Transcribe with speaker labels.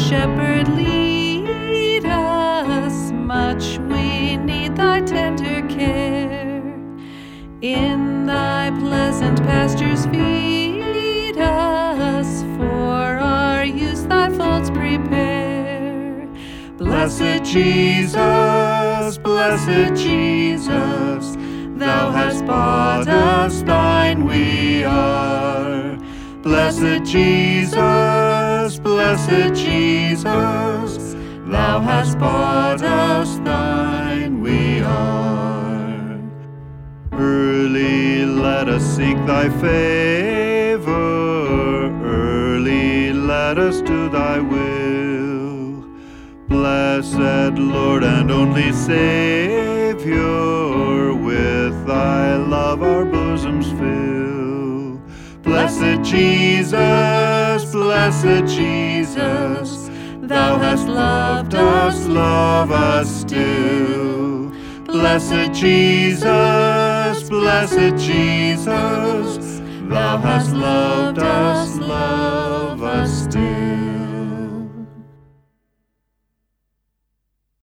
Speaker 1: Shepherd, lead us, much we need thy tender care. In thy pleasant pastures feed us, for our use thy folds prepare. Blessed Jesus, thou hast bought us, thine we are. Blessed Jesus, thou hast bought us, thine we are. Early let us seek thy favor, early let us do thy will. Blessed Lord and only Savior, with thy love our bosoms fill. Blessed Jesus, thou hast loved us, love us still. Blessed Jesus, thou hast loved us, love